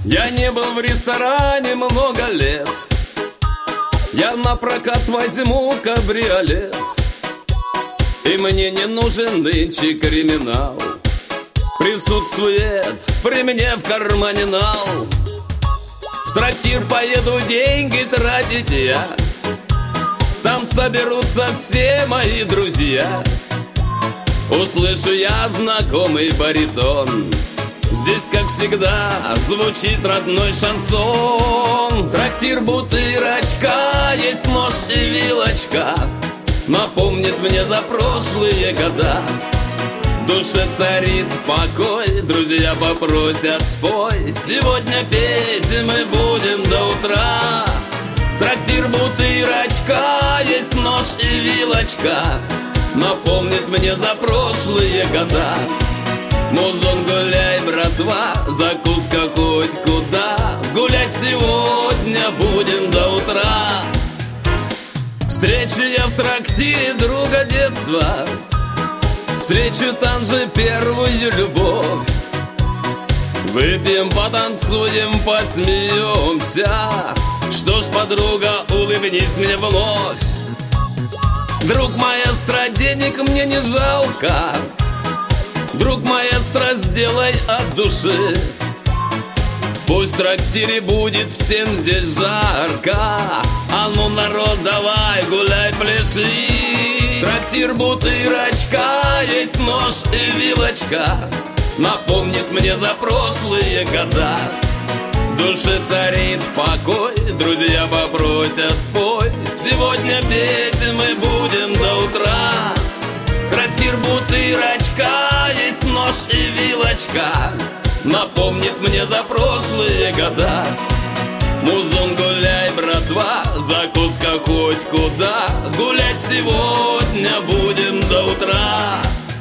Я не был в ресторане много лет. Я на прокат возьму кабриолет. И мне не нужен нынче криминал. Присутствует при мне в кармане нал. В трактир поеду деньги тратить я. Там соберутся все мои друзья. Услышу я знакомый баритон. Здесь, как всегда, звучит родной шансон. Трактир Бутырочка, есть нож и вилочка. Напомнит мне за прошлые года. В душе царит покой, друзья попросят спой. Сегодня петь мы будем до утра. Трактир Бутырочка, есть нож и вилочка. Напомнит мне за прошлые года. Музон, гуляй, братва, закуска хоть куда. Гулять сегодня будем до утра. Встречу я в трактире друга детства. Встречу там же первую любовь. Выпьем, потанцуем, посмеемся. Что ж, подруга, улыбнись мне вновь. Друг маэстро, денег мне не жалко. Друг маэстро, сделай от души. Пусть в трактире будет всем здесь жарко. А ну, народ, давай, гуляй, пляши. Трактир Бутырочка, есть нож и вилочка. Напомнит мне за прошлые года. В душе царит покой, друзья попросят спой. Сегодня петь мы будем до утра. Трактир Бутырочка, есть нож и вилочка. Напомнит мне за прошлые года. Музон, гуляй, братва, закуска хоть куда. Гулять сегодня будем до утра.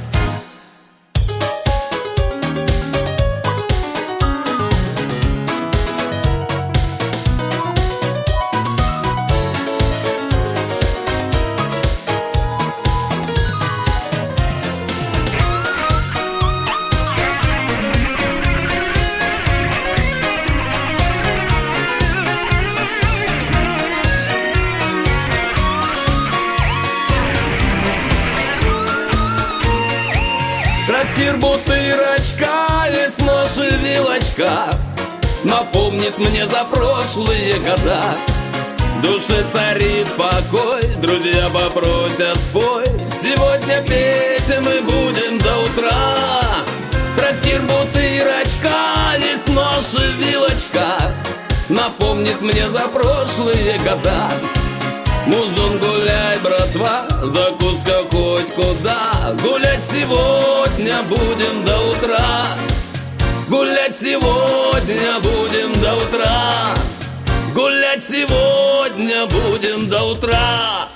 Трактир Бутырочка, есть нож и вилочка. Напомнит мне за прошлые года. В душе царит покой, друзья попросят спой. Сегодня петь мы будем до утра. Трактир Бутырочка, есть нож и вилочка. Напомнит мне за прошлые года. Музон, гуляй, братва, закуска хоть куда. Гулять сегодня будем до утра. Гулять сегодня будем до утра. Гулять сегодня будем до утра.